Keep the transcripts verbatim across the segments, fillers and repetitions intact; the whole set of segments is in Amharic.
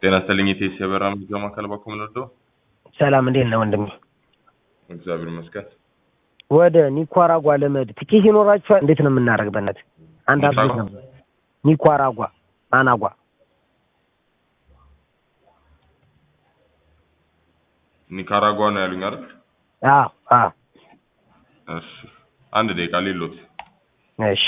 ጤና ይስጥልኝ ኢቴስ የበራም ጀማ ካልባኩም ነው። ሰላም እንዴት ነው ወንድሜ? እግዚአብሔር ይመስገን። ወደ ኒካራጓ ለመሄድ ትኬት ይኖራችኋል? እንዴት ነው የምናደርግበት? አንድ አብዴት ነው። ኒካራጓ ማናጓ ኒካራጓ ነው ያሉኝ አይደል? አዎ አዎ። እሺ አንድ ደቂቃ ሊሉት። እሺ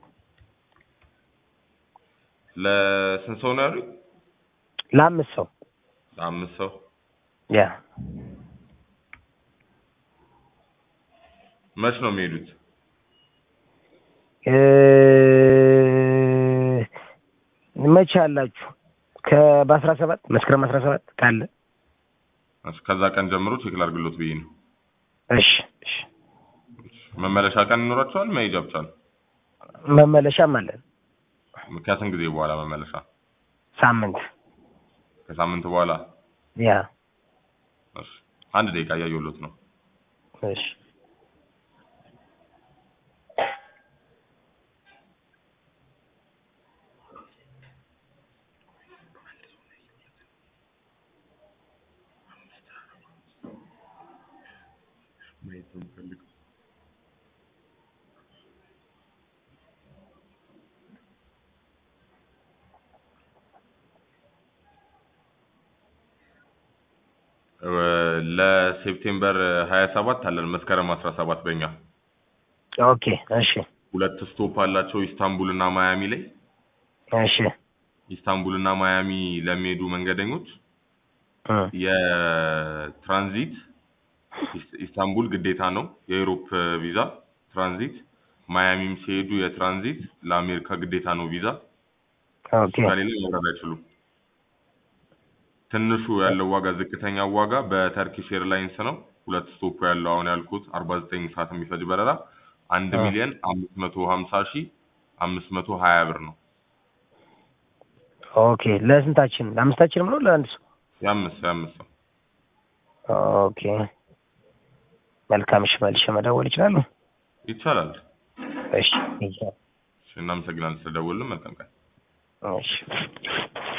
ለስንት ሰው ነው ያሉኝ? ለአምስት ሰው። ለአምስት ሰው ያ መች ነው የሚሄዱት? እ መች አላችሁ? ከበአስራ ሰባት መስከረም አስራ ሰባት ካለ እሺ ከዛ ቀን ጀምሮ ቼክ ላድርግሎት ብዬ ነው። እሺ እሺ። መመለሻ ቀን ይኖራችኋል? መሄጃ ብቻ ነው? መመለሻም አለን። ከስንት ጊዜ በኋላ መመለሻ? ሳምንት። ከሳምንት በኋላ ያ እሺ አንድ ደቂቃ እያየሁሎት ነው። እሺ ለሴፕቴምበር ሃያ ሰባት አለን መስከረም አስራ ሰባት በእኛ። ኦኬ እሺ። ሁለት ስቶፕ አላቸው ኢስታንቡል እና ማያሚ ላይ። እሺ ኢስታንቡል እና ማያሚ ለሚሄዱ መንገደኞች የትራንዚት ኢስታንቡል ግዴታ ነው የዩሮፕ ቪዛ ትራንዚት፣ ማያሚም ሲሄዱ የትራንዚት ለአሜሪካ ግዴታ ነው ቪዛ። ኦኬ ከሌላ መውረድ አይችሉም። ትንሹ ያለው ዋጋ ዝቅተኛ ዋጋ በተርኪሽ ኤርላይንስ ነው። ሁለት ስቶፕ ያለው አሁን ያልኩት አርባ ዘጠኝ ሰዓት የሚፈጅ በረራ አንድ ሚሊዮን አምስት መቶ ሀምሳ ሺህ አምስት መቶ ሀያ ብር ነው። ኦኬ ለስንታችን? ለአምስታችንም ነው ለአንድ ሰው? የአምስት የአምስት ሰው። ኦኬ መልካም። እሺ መልሼ መደወል ይችላል? ይቻላል። እሺ ይቻላል። እናመሰግናለን ስለደወልን። መልካም ቀን። እሺ